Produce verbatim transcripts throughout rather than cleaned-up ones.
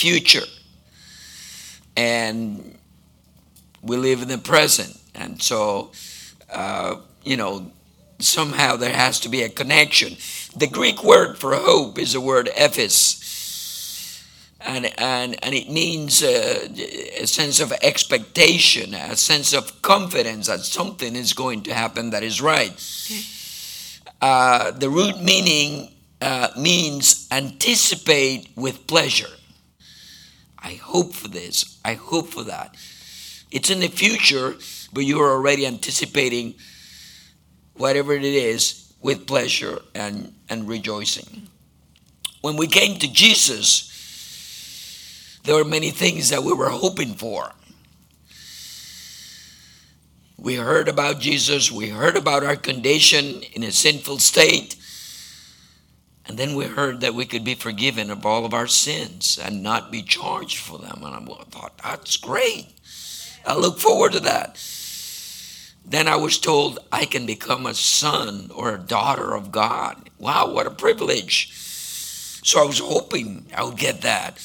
future, and we live in the present. And so, uh, you know, somehow there has to be a connection. The Greek word for hope is the word ephis, and and and it means uh, a sense of expectation, a sense of confidence that something is going to happen that is right. Uh, the root meaning uh, means anticipate with pleasure. I hope for this. I hope for that. It's in the future, but you're already anticipating whatever it is with pleasure and, and rejoicing. When we came to Jesus, there were many things that we were hoping for. We heard about Jesus. We heard about our condition in a sinful state. And then we heard that we could be forgiven of all of our sins and not be charged for them. And I thought, that's great. I look forward to that. Then I was told I can become a son or a daughter of God. Wow, what a privilege. So I was hoping I would get that.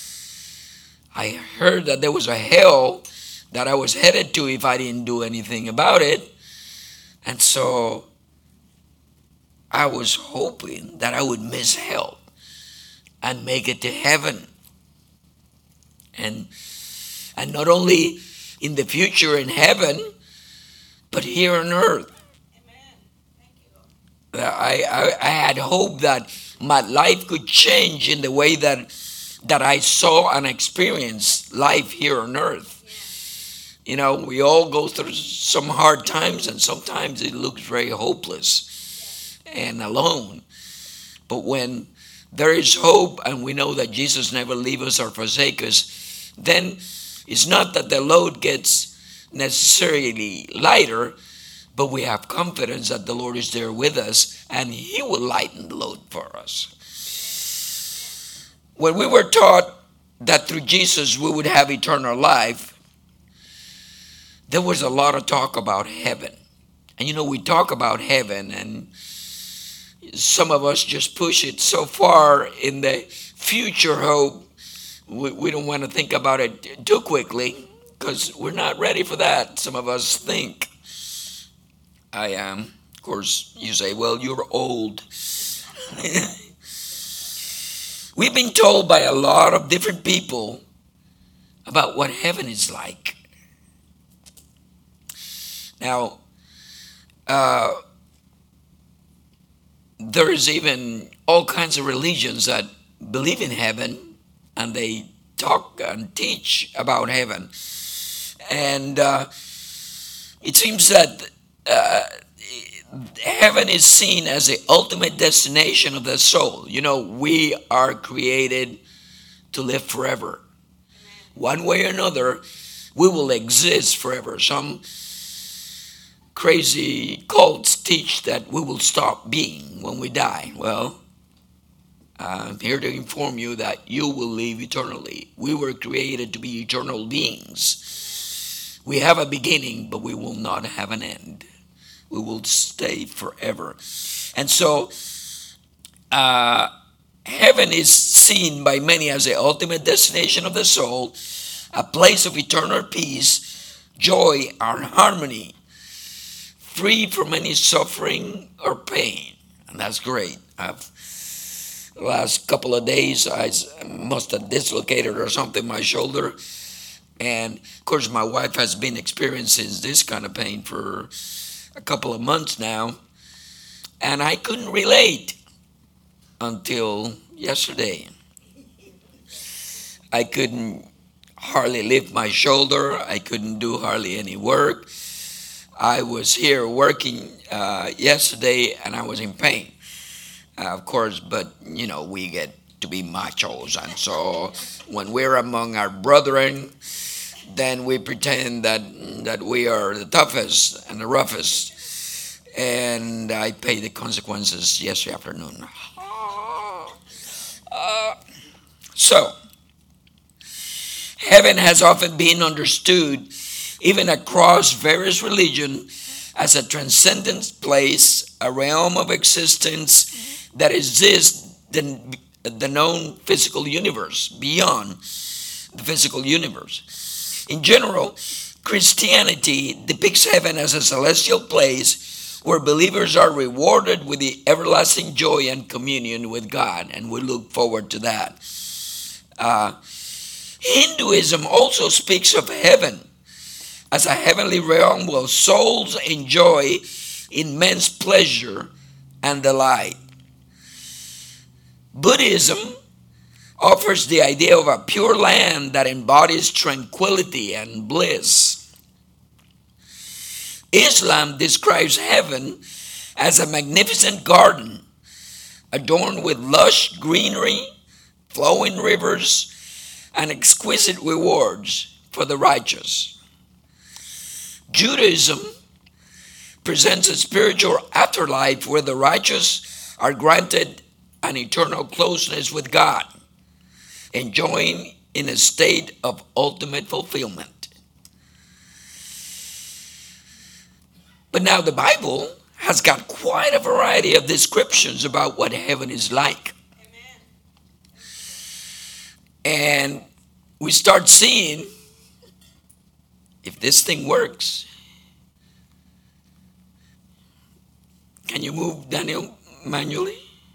I heard that there was a hell that I was headed to if I didn't do anything about it. And so I was hoping that I would miss hell and make it to heaven. And, and not only in the future in heaven, but here on earth. Amen. Thank you. I, I, I had hope that my life could change in the way that that I saw and experienced life here on earth. Yeah. You know, we all go through some hard times, and sometimes it looks very hopeless and alone. But when there is hope and we know that Jesus never leaves us or forsakes us, then it's not that the load gets necessarily lighter, but we have confidence that the Lord is there with us and he will lighten the load for us. When we were taught that through Jesus we would have eternal life, there was a lot of talk about heaven. And you know, we talk about heaven and some of us just push it so far in the future hope. We, we don't want to think about it too quickly because we're not ready for that. Some of us think. I am. Of course, you say, well, you're old. We've been told by a lot of different people about what heaven is like. Now, uh, there's even all kinds of religions that believe in heaven, and they talk and teach about heaven. And uh, it seems that uh, heaven is seen as the ultimate destination of the soul. You know, we are created to live forever. One way or another, we will exist forever. Some crazy cults teach that we will stop being when we die. Well, I'm here to inform you that you will live eternally. We were created to be eternal beings. We have a beginning, but we will not have an end. We will stay forever. And so, uh, heaven is seen by many as the ultimate destination of the soul, a place of eternal peace, joy, and harmony, free from any suffering or pain. And that's great. I've, the last couple of days, I must have dislocated or something my shoulder. And, of course, my wife has been experiencing this kind of pain for a couple of months now, and I couldn't relate until yesterday. I couldn't hardly lift my shoulder. I couldn't do hardly any work. I was here working uh, yesterday, and I was in pain, uh, of course, but, you know, we get to be machos, and so when we're among our brethren, then we pretend that that we are the toughest and the roughest. And I paid the consequences yesterday afternoon. Uh, so, heaven has often been understood, even across various religions, as a transcendent place, a realm of existence that exists the known physical universe, beyond the physical universe. In general, Christianity depicts heaven as a celestial place where believers are rewarded with the everlasting joy and communion with God, and we look forward to that. Uh, Hinduism also speaks of heaven as a heavenly realm where souls enjoy immense pleasure and delight. Buddhism offers the idea of a pure land that embodies tranquility and bliss. Islam describes heaven as a magnificent garden adorned with lush greenery, flowing rivers, and exquisite rewards for the righteous. Judaism presents a spiritual afterlife where the righteous are granted an eternal closeness with God, enjoying in a state of ultimate fulfillment. But now the Bible has got quite a variety of descriptions about what heaven is like. And we start seeing if this thing works. Can you move, Daniel, manually?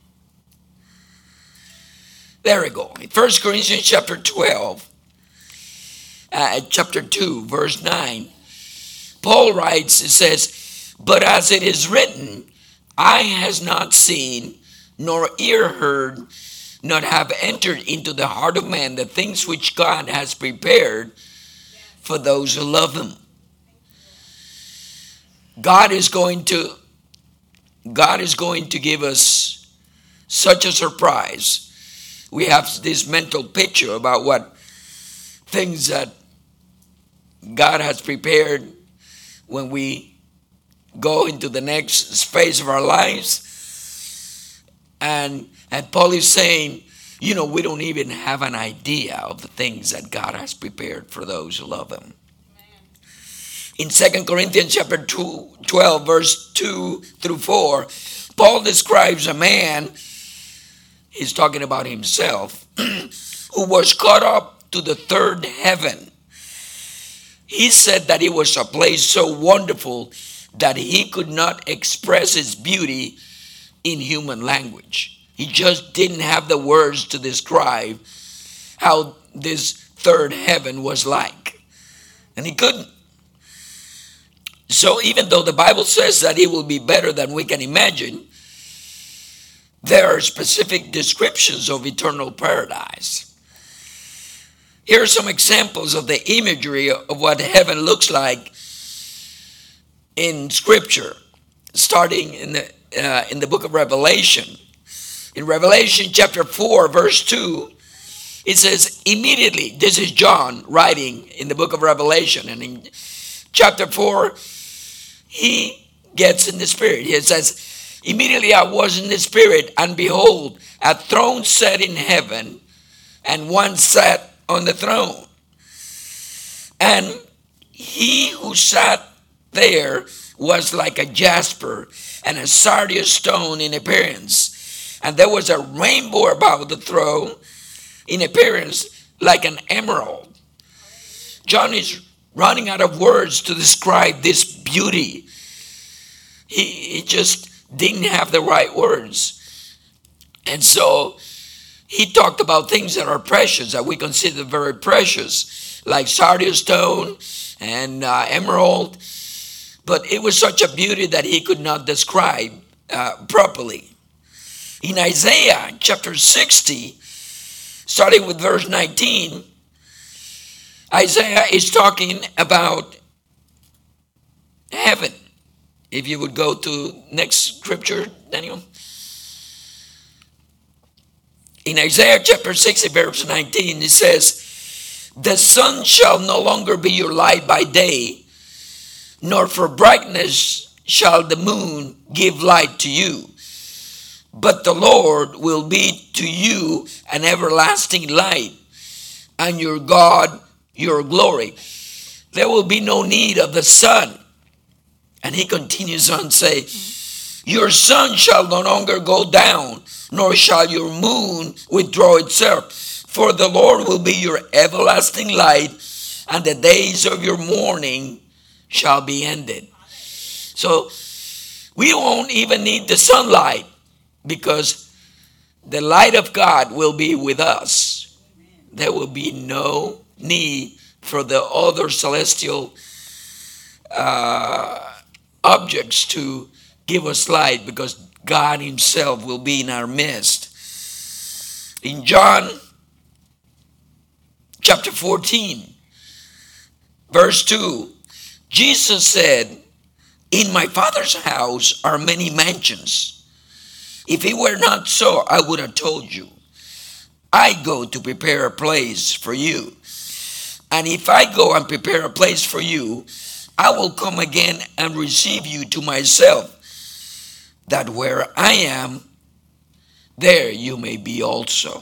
There we go. In First Corinthians chapter twelve, uh, chapter two, verse nine, Paul writes, it says, "But as it is written, eye has not seen, nor ear heard, not have entered into the heart of man the things which God has prepared for those who love him." God is going to God is going to give us such a surprise. We have this mental picture about what things that God has prepared when we go into the next phase of our lives. And, and Paul is saying, you know, we don't even have an idea of the things that God has prepared for those who love him. In Second Corinthians chapter two, twelve, verse two through four, Paul describes a man, he's talking about himself, who was caught up to the third heaven. He said that it was a place so wonderful that he could not express its beauty in human language. He just didn't have the words to describe how this third heaven was like. And he couldn't. So even though the Bible says that it will be better than we can imagine, there are specific descriptions of eternal paradise. Here are some examples of the imagery of what heaven looks like in Scripture, starting in the uh, in the book of Revelation. In Revelation chapter four, verse two, it says, immediately, this is John writing in the book of Revelation, and in chapter four, he gets in the Spirit. He says, immediately I was in the Spirit, and behold, a throne set in heaven, and one sat on the throne. And he who sat there was like a jasper and a sardius stone in appearance. And there was a rainbow about the throne in appearance like an emerald. John is running out of words to describe this beauty. He, he just didn't have the right words. And so he talked about things that are precious, that we consider very precious, like sardius stone and uh, emerald. But it was such a beauty that he could not describe uh, properly. In Isaiah chapter sixty, starting with verse nineteen, Isaiah is talking about heaven. If you would go to next scripture, Daniel. In Isaiah chapter sixty, verse nineteen, it says, the sun shall no longer be your light by day, nor for brightness shall the moon give light to you. But the Lord will be to you an everlasting light, and your God your glory. There will be no need of the sun. And he continues on to say, Your sun shall no longer go down, nor shall your moon withdraw itself. For the Lord will be your everlasting light, and the days of your mourning shall be ended. So we won't even need the sunlight, because the light of God will be with us. There will be no need for the other celestial uh, objects to give us light, because God himself will be in our midst. In John chapter fourteen, verse two, Jesus said, in my Father's house are many mansions. If it were not so, I would have told you. I go to prepare a place for you. And if I go and prepare a place for you, I will come again and receive you to myself, that where I am, there you may be also.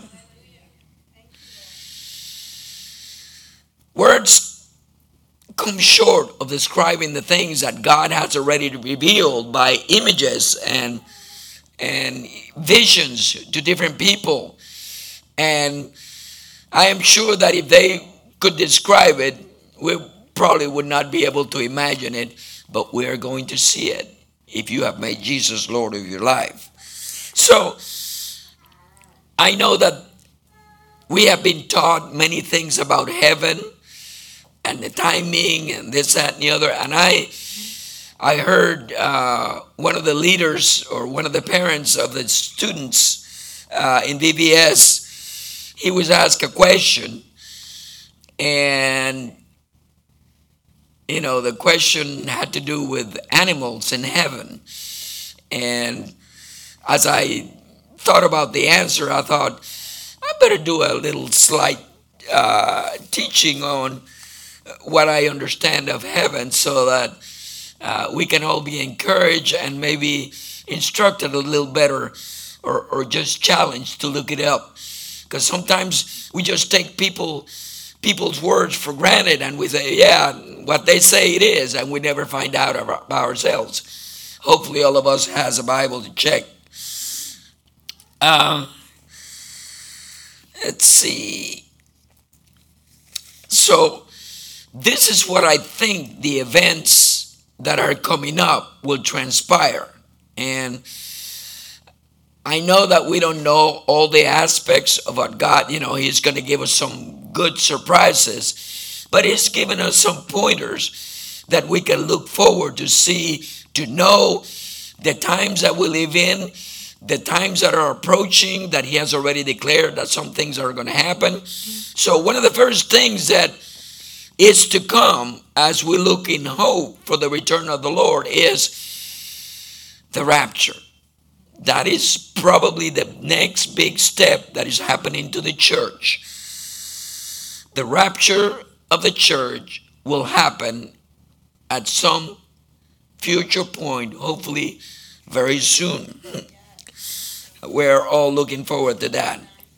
Words come short of describing the things that God has already revealed by images and and visions to different people. And I am sure that if they could describe it, we probably would not be able to imagine it, but we are going to see it if you have made Jesus Lord of your life. So I know that we have been taught many things about heaven and the timing and this, that, and the other. And I I heard uh, one of the leaders or one of the parents of the students uh, in V B S, he was asked a question. And, you know, the question had to do with animals in heaven. And as I thought about the answer, I thought, I better do a little slight uh, teaching on what I understand of heaven, so that uh, we can all be encouraged and maybe instructed a little better, or, or just challenged to look it up. Because sometimes we just take people people's words for granted, and we say, yeah, what they say it is, and we never find out about ourselves. Hopefully all of us has a Bible to check. Uh, let's see. So this is what I think the events that are coming up will transpire. And I know that we don't know all the aspects of what God, you know, he's going to give us some good surprises, but he's given us some pointers that we can look forward to see, to know the times that we live in, the times that are approaching, that he has already declared that some things are going to happen. So one of the first things that is to come as we look in hope for the return of the Lord is the rapture. That is probably the next big step that is happening to the church. The rapture of the church will happen at some future point, hopefully very soon. We're all looking forward to that.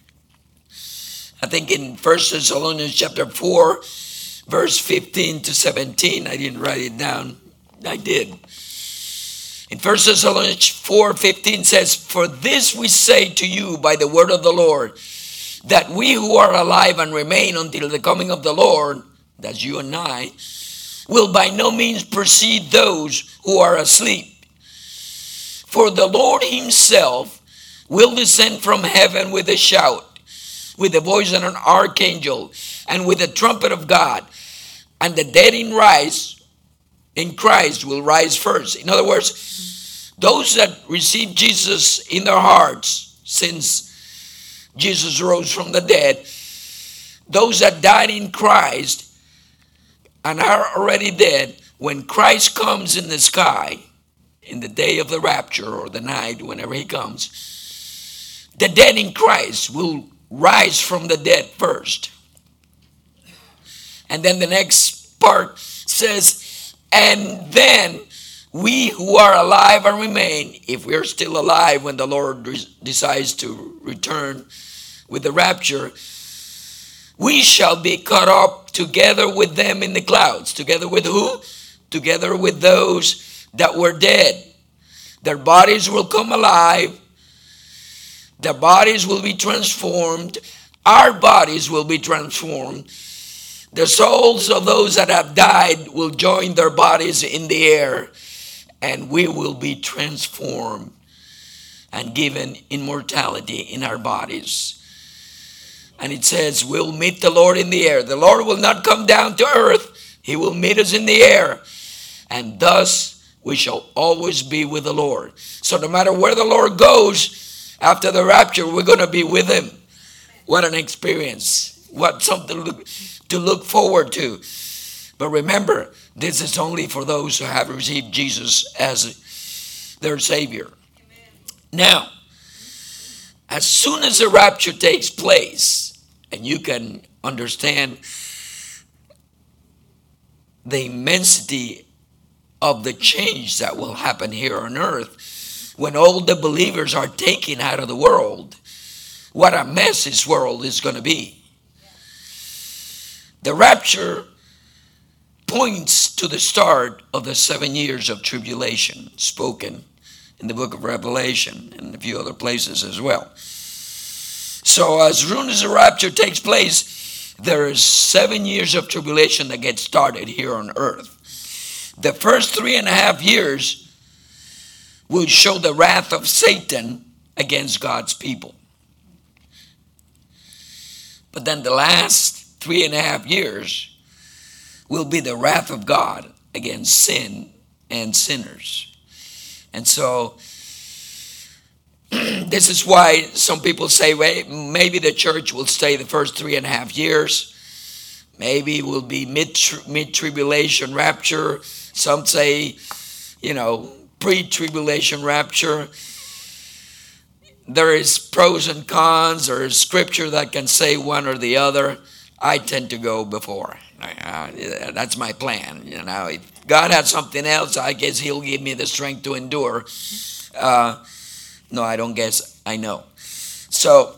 I think in First Thessalonians chapter four, verse fifteen to seventeen, I didn't write it down. I did. In First Thessalonians four fifteen says, for this we say to you by the word of the Lord, that we who are alive and remain until the coming of the Lord, that's you and I, will by no means precede those who are asleep. For the Lord himself will descend from heaven with a shout, with the voice of an archangel, and with the trumpet of God, and the dead in rise in Christ will rise first. In other words, those that receive Jesus in their hearts, since Jesus rose from the dead, those that died in Christ and are already dead, when Christ comes in the sky, in the day of the rapture or the night, whenever he comes, the dead in Christ will rise from the dead first. And then the next part says, and then we who are alive and remain, if we're still alive when the Lord re- decides to return with the rapture, we shall be caught up together with them in the clouds. Together with who? Together with those that were dead, Their bodies will come alive. Their bodies will be transformed. Our bodies will be transformed. The souls of those that have died will join their bodies in the air, and we will be transformed and given immortality in our bodies. And it says we'll meet the Lord in the air. The Lord will not come down to earth. He will meet us in the air. And thus we shall always be with the Lord. So no matter where the Lord goes after the rapture, we're going to be with him. What an experience. What something to look, to look forward to. But remember, this is only for those who have received Jesus as their Savior. Now, as soon as the rapture takes place, and you can understand the immensity of the change that will happen here on earth, when all the believers are taken out of the world, what a mess this world is going to be. The rapture points to the start of the seven years of tribulation spoken in the book of Revelation and a few other places as well. So as soon as the rapture takes place, there is seven years of tribulation that get started here on earth. The first three and a half years will show the wrath of Satan against God's people. But then the last three and a half years will be the wrath of God against sin and sinners. And so this is why some people say, well, maybe the church will stay the first three and a half years. Maybe it will be mid, mid-tribulation rapture. Some say, you know, pre-tribulation rapture. There is pros and cons. There is scripture that can say one or the other. I tend to go before. Uh, that's my plan. You know, if God had something else, I guess he'll give me the strength to endure. Uh, no, I don't guess. I know. So,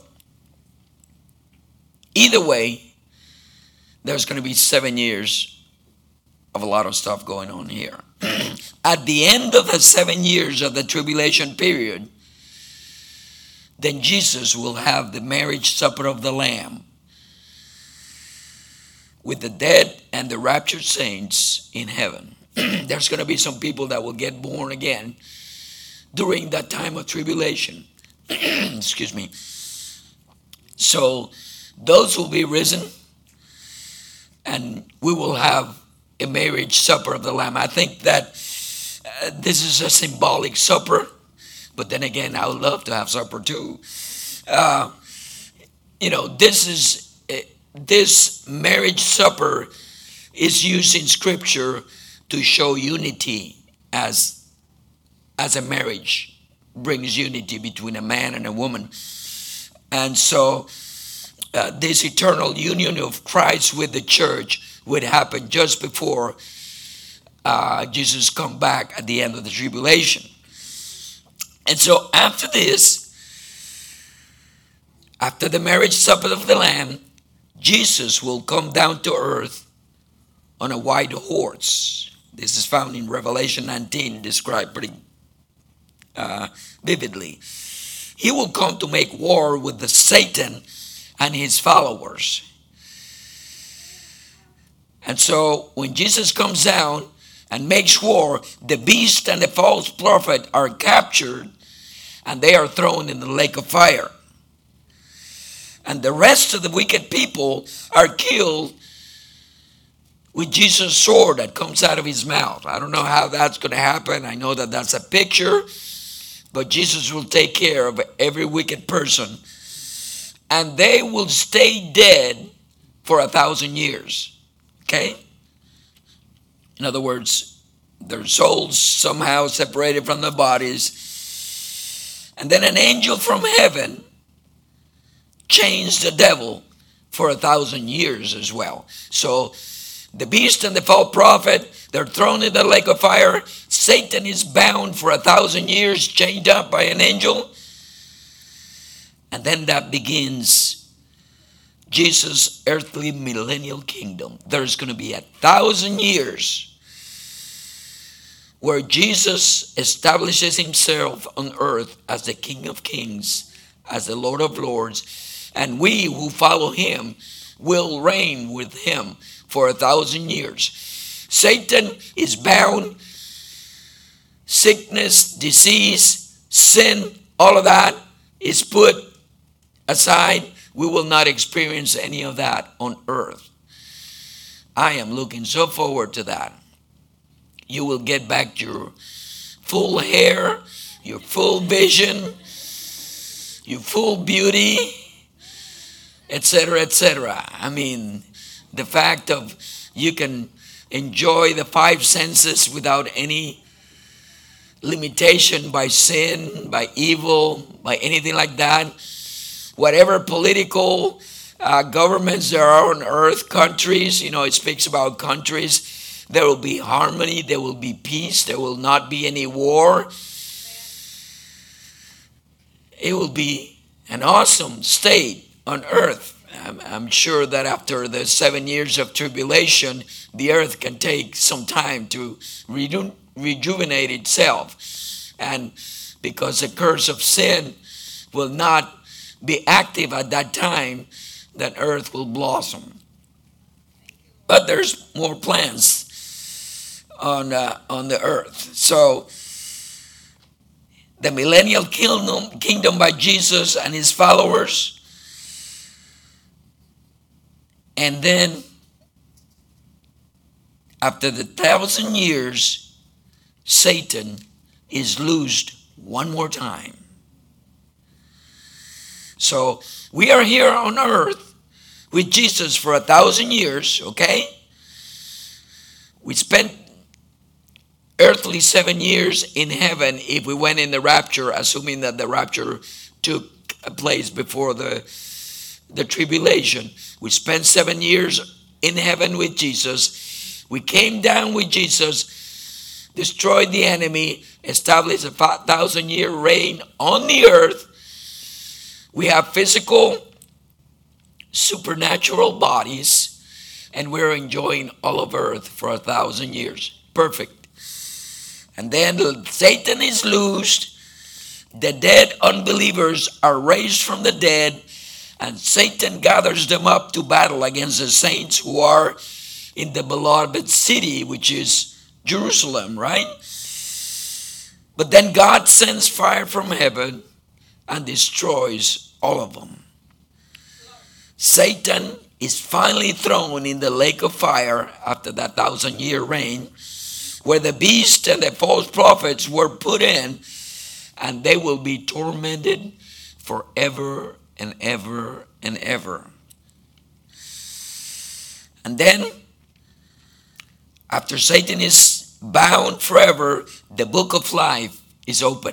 either way, there's going to be seven years of a lot of stuff going on here. At the end of the seven years of the tribulation period, then Jesus will have the marriage supper of the Lamb with the dead and the raptured saints in heaven. There's going to be some people that will get born again during that time of tribulation. Excuse me. So those will be risen, and we will have a marriage supper of the Lamb. I think that uh, this is a symbolic supper, but then again, I would love to have supper too. Uh, you know, this is uh, this marriage supper is used in Scripture to show unity, as as a marriage brings unity between a man and a woman. And so uh, this eternal union of Christ with the church would happen just before uh, Jesus come back at the end of the tribulation. And so after this, after the marriage supper of the Lamb, Jesus will come down to earth on a white horse. This is found in Revelation nineteen, described pretty uh, vividly. He will come to make war with the Satan and his followers. And so when Jesus comes down and makes war, the beast and the false prophet are captured and they are thrown in the lake of fire. And the rest of the wicked people are killed with Jesus' sword that comes out of his mouth. I don't know how that's going to happen. I know that that's a picture, but Jesus will take care of every wicked person. And they will stay dead for a thousand years. Okay? In other words, their souls somehow separated from their bodies. And then an angel from heaven chains the devil for a thousand years as well. So the beast and the false prophet, they're thrown in the lake of fire. Satan is bound for a thousand years, chained up by an angel. And then that begins Jesus' earthly millennial kingdom. There's going to be a thousand years where Jesus establishes himself on earth as the King of Kings, as the Lord of Lords, and we who follow him will reign with him for a thousand years. Satan is bound. Sickness, disease, sin, all of that is put aside. We will not experience any of that on earth. I am looking so forward to that. You will get back your full hair, your full vision, your full beauty, et cetera, et cetera. I mean, the fact of you can enjoy the five senses without any limitation by sin, by evil, by anything like that. Whatever political uh, governments there are on earth, countries, you know, it speaks about countries. There will be harmony, there will be peace, there will not be any war. It will be an awesome state on earth. I'm, I'm sure that after the seven years of tribulation, the earth can take some time to reju- rejuvenate itself. And because the curse of sin will not be active at that time, that earth will blossom. But there's more plans on uh, on the earth. So the millennial kingdom, kingdom by Jesus and his followers. And then after the thousand years, Satan is loosed one more time. So we are here on earth with Jesus for a thousand years, okay? We spent earthly seven years in heaven if we went in the rapture, assuming that the rapture took place before the, the tribulation. We spent seven years in heaven with Jesus. We came down with Jesus, destroyed the enemy, established a thousand year reign on the earth. We have physical, supernatural bodies, and we're enjoying all of earth for a thousand years. Perfect. And then Satan is loosed. The dead unbelievers are raised from the dead, and Satan gathers them up to battle against the saints who are in the beloved city, which is Jerusalem, right? But then God sends fire from heaven and destroys all of them. Satan is finally thrown in the lake of fire after that thousand year reign, where the beast and the false prophets were put in, and they will be tormented forever and ever and ever. And then, after Satan is bound forever, the book of life is open.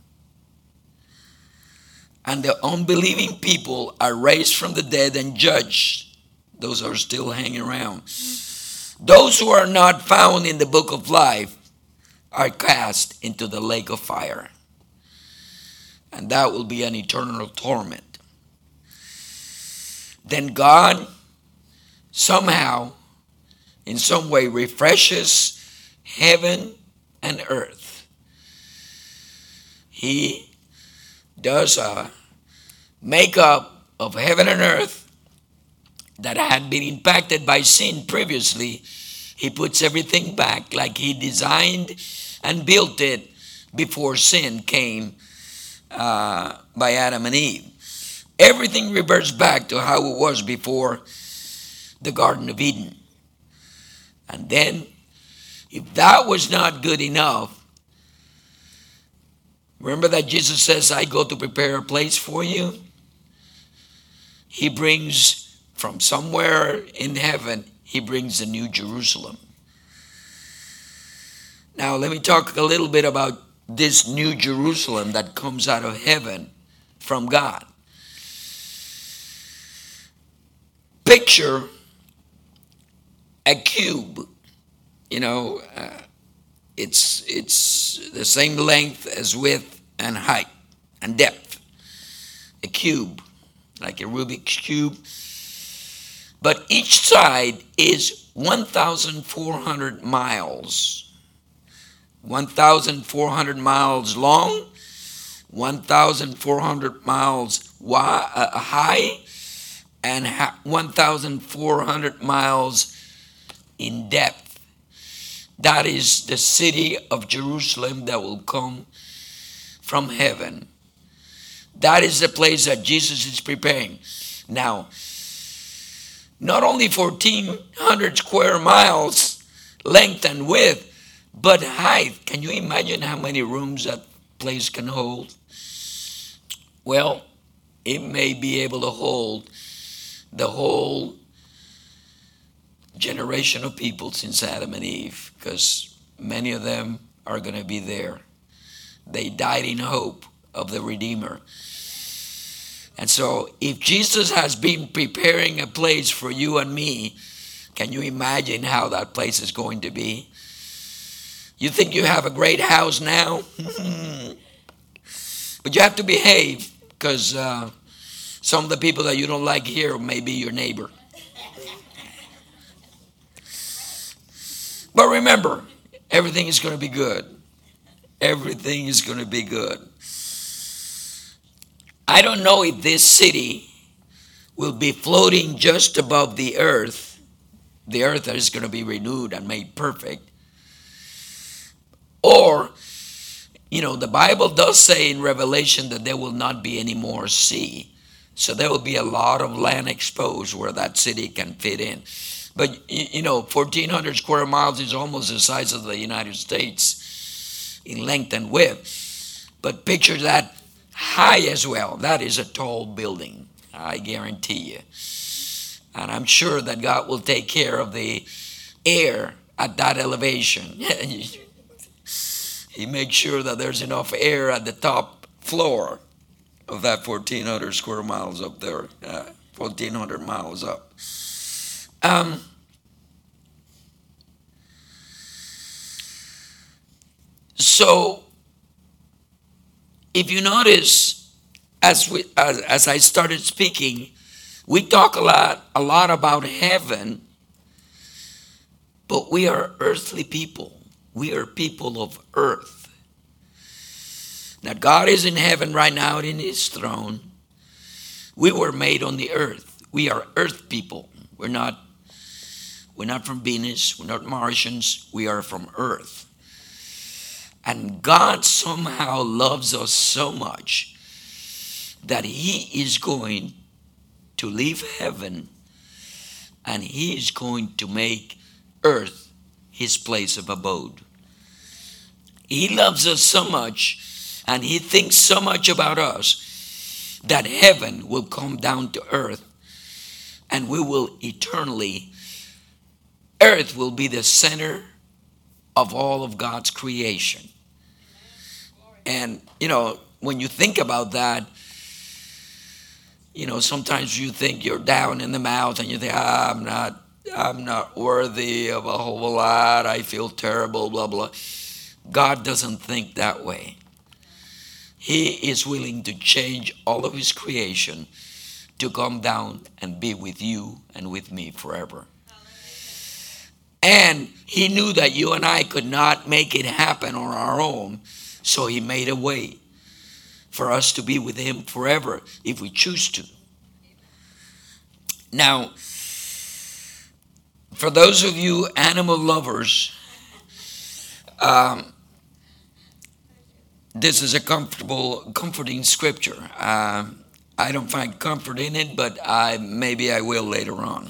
And the unbelieving people are raised from the dead and judged. Those are still hanging around. Those who are not found in the book of life are cast into the lake of fire. And that will be an eternal torment. Then God somehow, in some way, refreshes heaven and earth. He does a makeup of heaven and earth that had been impacted by sin previously. He puts everything back like he designed and built it before sin came uh, by Adam and Eve. Everything reverts back to how it was before the Garden of Eden. And then, if that was not good enough, remember that Jesus says, I go to prepare a place for you? He brings from somewhere in heaven, he brings the New Jerusalem. Now, let me talk a little bit about this New Jerusalem that comes out of heaven from God. Picture a cube. You know, uh, it's it's the same length as width and height and depth. A cube, like a Rubik's cube. But each side is one thousand four hundred miles one thousand four hundred miles long, one thousand four hundred miles wide, uh, high, and one thousand four hundred miles in depth. That is the city of Jerusalem that will come from heaven. That is the place that Jesus is preparing. Now, not only fourteen hundred square miles length and width, but height. Can you imagine how many rooms that place can hold? Well, it may be able to hold the whole generation of people since Adam and Eve, because many of them are going to be there. They died in hope of the Redeemer. And so if Jesus has been preparing a place for you and me, can you imagine how that place is going to be? You think you have a great house now? But you have to behave, because uh, some of the people that you don't like here may be your neighbor. But remember, everything is going to be good. Everything is going to be good. I don't know if this city will be floating just above the earth, the earth that is going to be renewed and made perfect. Or, you know, the Bible does say in Revelation that there will not be any more sea. So there will be a lot of land exposed where that city can fit in. But, you know, fourteen hundred square miles is almost the size of the United States in length and width. But picture that high as well. That is a tall building, I guarantee you. And I'm sure that God will take care of the air at that elevation. He makes sure that there's enough air at the top floor of that fourteen hundred square miles up there, uh, fourteen hundred miles up. Um, so, if you notice, as we as, as I started speaking, we talk a lot a lot about heaven, but we are earthly people. We are people of earth. Now, God is in heaven right now in his throne. We were made on the earth. We are earth people. We're not, we're not from Venus. We're not Martians. We are from earth. And God somehow loves us so much that he is going to leave heaven and he is going to make earth his place of abode. He loves us so much and he thinks so much about us that heaven will come down to earth and we will eternally, earth will be the center of all of God's creation. And, you know, when you think about that, you know, sometimes you think you're down in the mouth and you think, ah, I'm not, I'm not worthy of a whole lot. I feel terrible, blah, blah. God doesn't think that way. He is willing to change all of his creation to come down and be with you and with me forever. And he knew that you and I could not make it happen on our own. So he made a way for us to be with him forever if we choose to. Now, for those of you animal lovers, um, this is a comfortable, comforting scripture. Uh, I don't find comfort in it, but I maybe I will later on.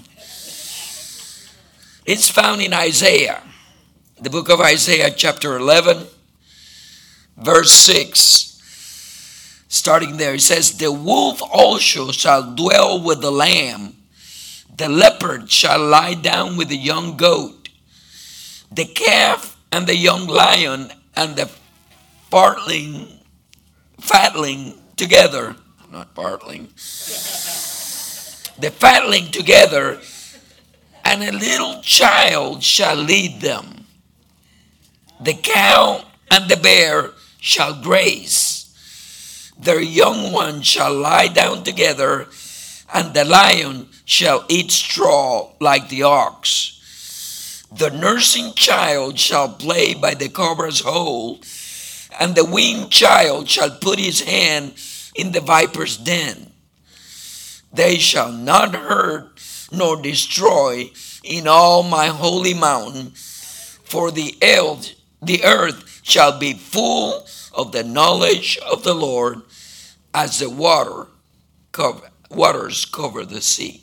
It's found in Isaiah, the book of Isaiah, chapter eleven, verse six. Starting there, it says, "The wolf also shall dwell with the lamb. The leopard shall lie down with the young goat. The calf and the young lion and the fatling, fatling together." Not partling. "The fatling together, and a little child shall lead them. The cow and the bear shall graze. Their young ones shall lie down together, and the lion shall eat straw like the ox. The nursing child shall play by the cobra's hole, and the weaned child shall put his hand in the viper's den. They shall not hurt nor destroy in all my holy mountain, for the earth, the earth shall be full of the knowledge of the Lord, as the water cover, waters cover the sea.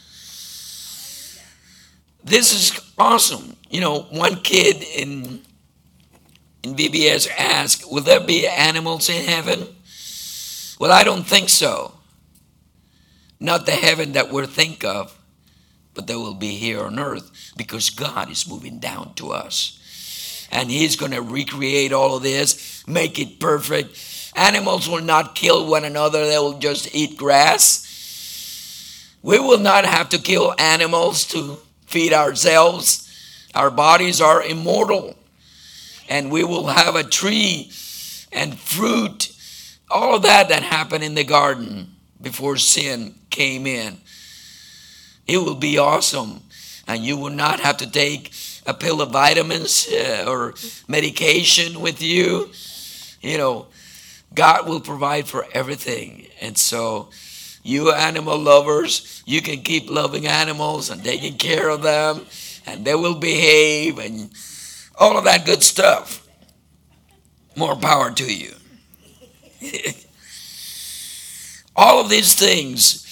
This is awesome. You know, one kid in in V B S asked, will there be animals in heaven? Well, I don't think so. Not the heaven that we think of, but there will be here on earth, because God is moving down to us. And he's going to recreate all of this, make it perfect. Animals will not kill one another. They will just eat grass. We will not have to kill animals to feed ourselves. Our bodies are immortal. And we will have a tree and fruit. All of that that happened in the garden before sin came in. It will be awesome. And you will not have to take a pill of vitamins uh, or medication with you. You know, God will provide for everything. And so you animal lovers, you can keep loving animals and taking care of them, and they will behave and all of that good stuff. More power to you. All of these things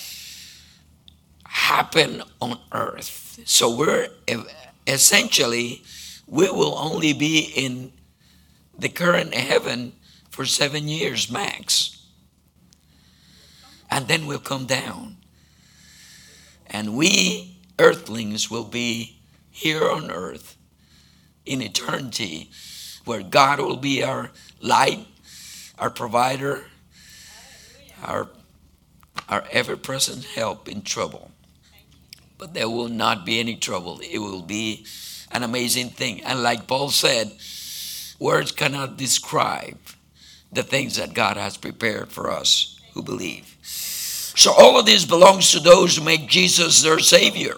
happen on earth. So we're essentially, we will only be in the current heaven for seven years max. And then we'll come down. And we earthlings will be here on earth in eternity, where God will be our light, our provider, our, our ever-present help in trouble. But there will not be any trouble. It will be an amazing thing. And like Paul said, words cannot describe the things that God has prepared for us who believe. So all of this belongs to those who make Jesus their Savior.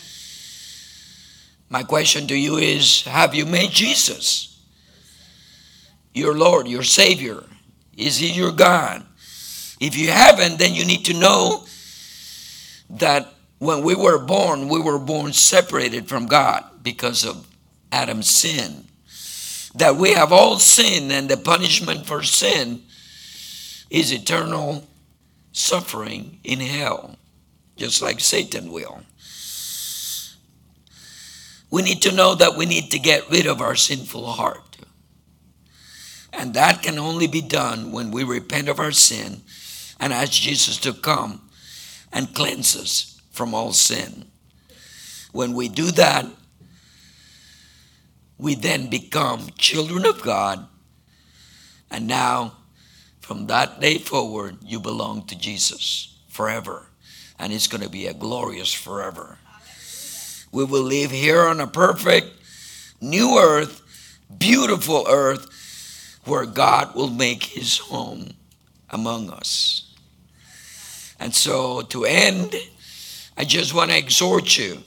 My question to you is, have you made Jesus your Lord, your Savior? Is he your God? If you haven't, then you need to know that when we were born, we were born separated from God because of Adam's sin. That we have all sinned, and the punishment for sin is eternal suffering in hell, just like Satan will. We need to know that we need to get rid of our sinful heart. And that can only be done when we repent of our sin and ask Jesus to come and cleanse us from all sin. When we do that, we then become children of God. And now, from that day forward, you belong to Jesus forever. And it's going to be a glorious forever. We will live here on a perfect new earth, beautiful earth, where God will make his home among us. And so to end, I just want to exhort you.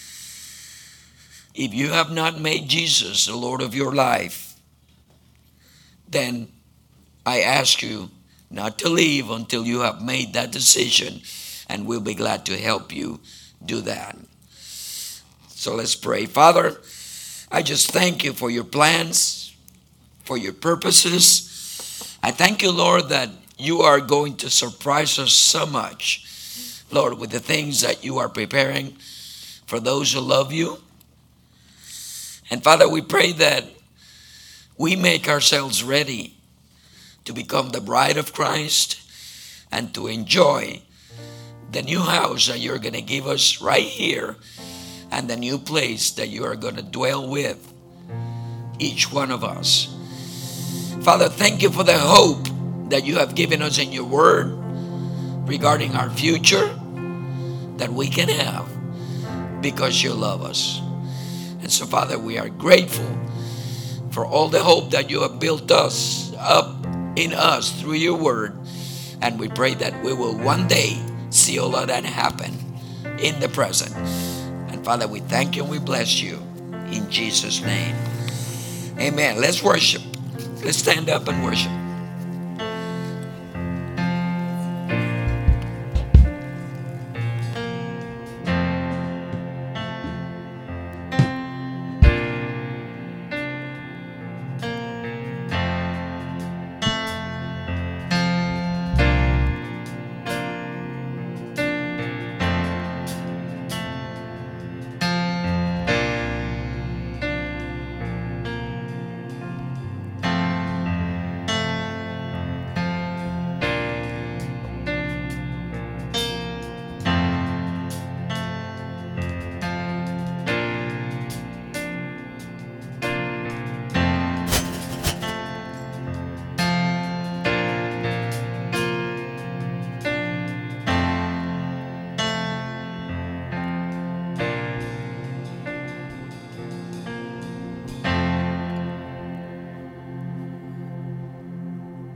If you have not made Jesus the Lord of your life, then I ask you not to leave until you have made that decision, and we'll be glad to help you do that. So let's pray. Father, I just thank you for your plans, for your purposes. I thank you, Lord, that you are going to surprise us so much, Lord, with the things that you are preparing for those who love you. And Father, we pray that we make ourselves ready to become the bride of Christ and to enjoy the new house that you're going to give us right here, and the new place that you are going to dwell with each one of us. Father, thank you for the hope that you have given us in your word regarding our future that we can have because you love us. And so, Father, we are grateful for all the hope that you have built us up in us through your word. And we pray that we will one day see all of that happen in the present. And Father, we thank you and we bless you in Jesus' name. Amen. Let's worship. Let's stand up and worship.